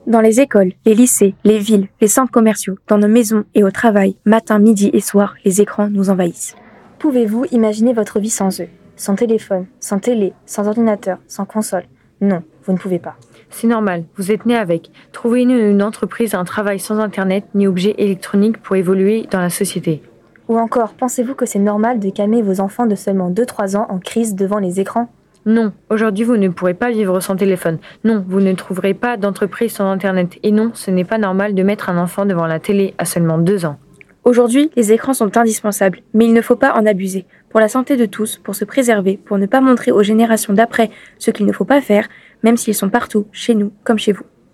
Dans les écoles, les lycées, les villes, les centres commerciaux, dans nos maisons et au travail, matin, midi et soir, les écrans nous envahissent. Pouvez-vous imaginer votre vie sans eux? Sans téléphone, sans télé, sans ordinateur, sans console? Non, vous ne pouvez pas. C'est normal, vous êtes né avec. Trouvez-nous une entreprise, un travail sans internet ni objet électronique pour évoluer dans la société. Ou encore, pensez-vous que c'est normal de calmer vos enfants de seulement 2-3 ans en crise devant les écrans? Non, aujourd'hui vous ne pourrez pas vivre sans téléphone. Non, vous ne trouverez pas d'entreprise sans internet. Et non, ce n'est pas normal de mettre un enfant devant la télé à seulement 2 ans. Aujourd'hui, les écrans sont indispensables, mais il ne faut pas en abuser. Pour la santé de tous, pour se préserver, pour ne pas montrer aux générations d'après ce qu'il ne faut pas faire, même s'ils sont partout, chez nous comme chez vous.